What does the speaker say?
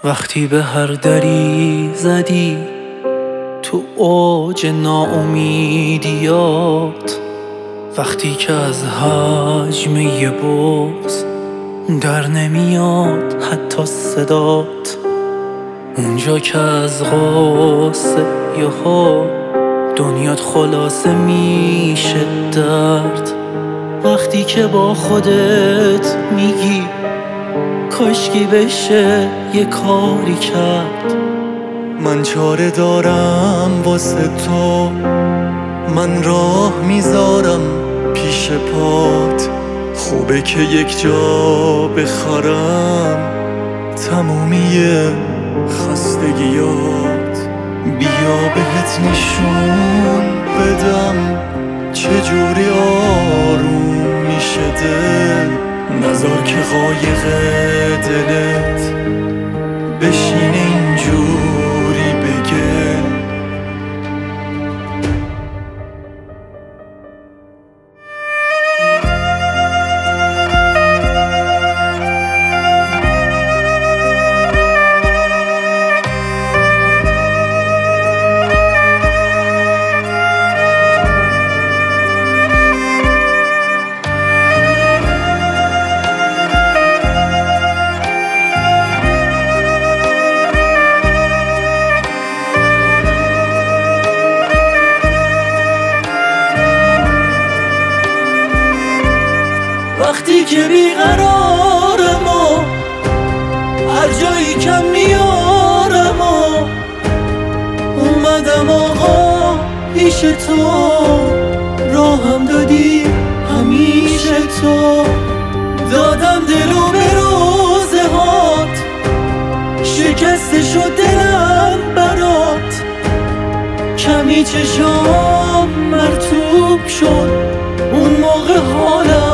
وقتی به هر دری زدی تو اوج ناامیدیات، وقتی که از حجم یه بغض در نمیاد حتی صدات، اونجا که از غصه یهو دنیات خلاصه میشه درد، وقتی که با خودت میگی کاشکی بشه یه کاری کرد. من چاره دارم واسه تو، من راه میذارم پیش پات. خوبه که یک جا بخرم تمومی خستگیات. بیا بهت نشون بدم چجوری آروم میشه دل. نذار که قایق دلت بشینه اینجوری بگه. وقتی که بیقرارم و هر جایی کم میارم و اومدم آقا پیش تو، راهم دادی همیشه تو. دادم دلو به روزه هات، شکسته شد دلم برات. کمی چشام مرطوب شد اون موقع حالم